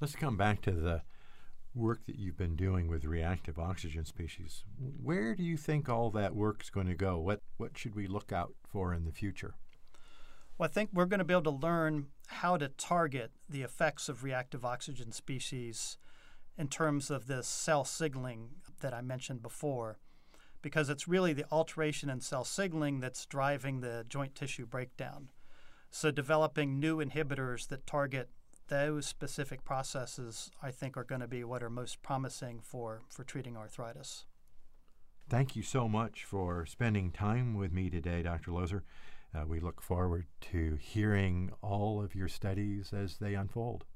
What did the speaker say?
Let's come back to the work that you've been doing with reactive oxygen species. Where do you think all that work's going to go? What should we look out for in the future? Well, I think we're going to be able to learn how to target the effects of reactive oxygen species in terms of this cell signaling that I mentioned before, because it's really the alteration in cell signaling that's driving the joint tissue breakdown. So developing new inhibitors that target those specific processes, I think, are going to be what are most promising for treating arthritis. Thank you so much for spending time with me today, Dr. Lozer. We look forward to hearing all of your studies as they unfold.